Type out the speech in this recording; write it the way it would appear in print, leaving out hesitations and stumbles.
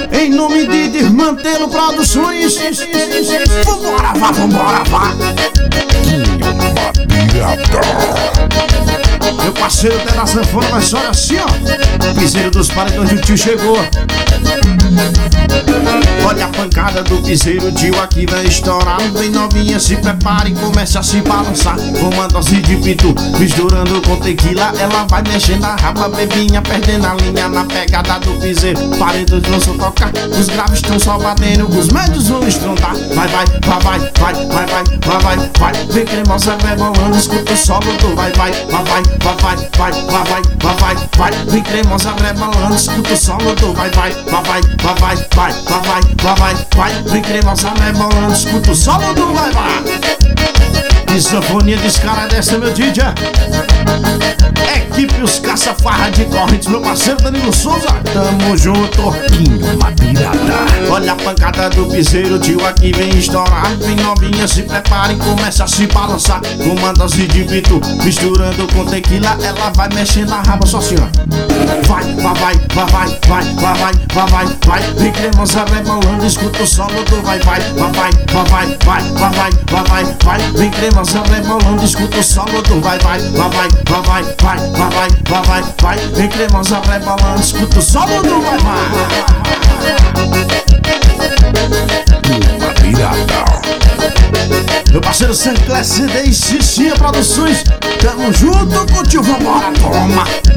Em nome de Desmantelo Produções. Vambora, vá, vambora, vá. Meu parceiro até da sanfona, mas olha assim, ó. Piseiro dos paredões do tio chegou. Olha a pancada do piseiro, tio aqui vai estourar. Bem novinha, se prepare e comece a se balançar. Comando assim de pitu, misturando com tequila. Ela vai mexendo a raba, bebinha, perdendo a linha na pegada do piseiro. Paredões vão só tocar, os graves estão só batendo, os médios vão estrondar. Vai, vai, vai, vai, vai, vai, vai, vai, vai, vai. Vem cremosa rebolando, escuta o solo do vai, vai, vai, vai, vai, vai, vai, vai, vai, vai, vai, vai. Vem cremosa rebolando, escuta o solo do vai, vai, vai, vai, vai, vai, vai, vai, vai, vai, vai. Vem cremosa rebolando, escuta o solo do vai, vai. Que sanfonia descara dessa, meu DJ. Equipe os caça-farra de correntes, meu parceiro Danilo Souza. Tamo junto. Uma pirada. Olha a pancada do piseiro, tio aqui vem estourar. Vem novinha, se prepare e começa a se balançar. Comanda assim de pitu, misturando com tequila. Ela vai mexendo a raba só assim, ó. Vai, vai, vai, vai, vai, vai, vai, vai, vai, vai, vai. Vem cremosa rebolando, escuta o solo do vai, vai, vai, vai, vai, vai, vai, vai, vai, vai, vai. Vem cremosa rebolando, escuta o solo do vai, vai, vai, vai, vai, vai, vai, vai, vai, vai, vai. Vem cremosa rebolando, escuta o solo do vai, vai. Uma pirada. Meu parceiro Sancler CD e Cicinha Produções. Tamo junto com o tio, vambora, toma.